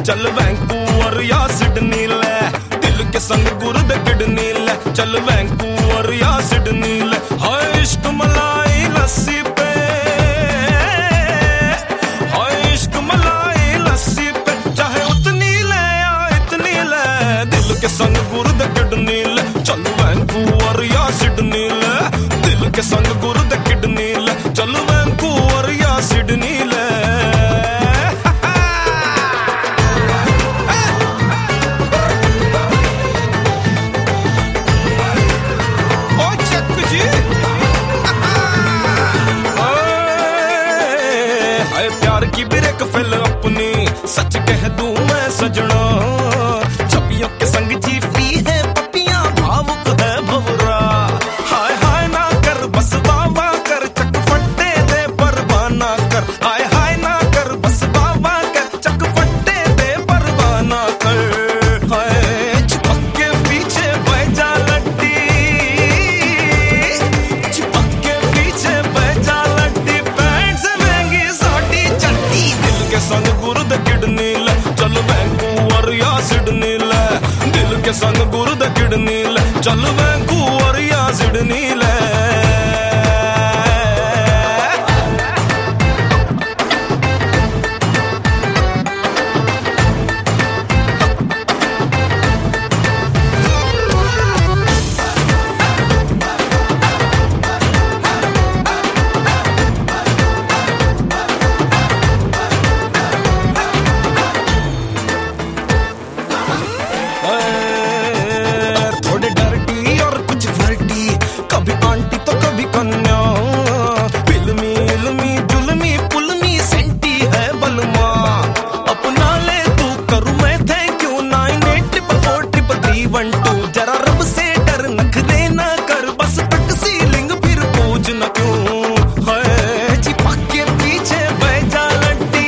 चल वैंकूवर या सिडनी ले, दिल के संग गुर्द किडनी ले, चल वैंकूवर या सिडनी ले। हाय इश्क मलाई लस्सी पे, हाय इश्क मलाई लस्सी पे, चाहे उतनी ले या इतनी ले, दिल के संग गुर्द किडनी ले, चल वैंकूवर या सिडनी ले, दिल के संग गुर्द किडनी ले, चल वैंकूवर या सिडनी ले। प्यार की ब्रेक फेल अपनी, सच कह दूं मैं सजना, छपियों के संग जीती है पपियां, भावुक है भवरा। हाय हाय ना कर बस बाबा कर, चटपटे दे परवाना कर, हाय हाय ना कर बस बाबा कर, चटपटे दे परवाना कर। हाय चिपक के पीछे बैजा लड्डी, चिपक के पीछे बैजा लड्डी, पैंट से महंगी साड़ी चड्डी, दिल के संग गुर्द किडनी ले, चल वैंकूवर या सिडनी ले, दिल के संग गुर्द किडनी ले, चल वैंकूवर या सिडनी ले। थोड़े डर्टी और कुछ फ्लर्टी, कभी आंटी तो कभी कन्या, फिल्मी इल्मी जुल्मी पुल्मी सेंटी है बलमा। अपना ले तू करूं मैं थैंक यू, 98443312, जरा रब से डर नखरे ना कर, बस तक सीलिंग फिर पूछ न क्यों। है चिपक के पीछे बैजा लड्डी,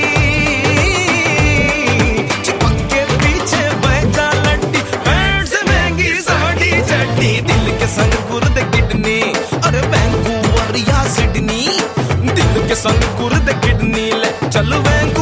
चिपक के पीछे बैजा लड्डी, पैंट से महंगी साड़ी चड्डी, दिल के संग गुर्द किडनी, अरे वैंकूवर या सिडनी, दिल के संग गुर्द किडनी ले, चल वैंकूवर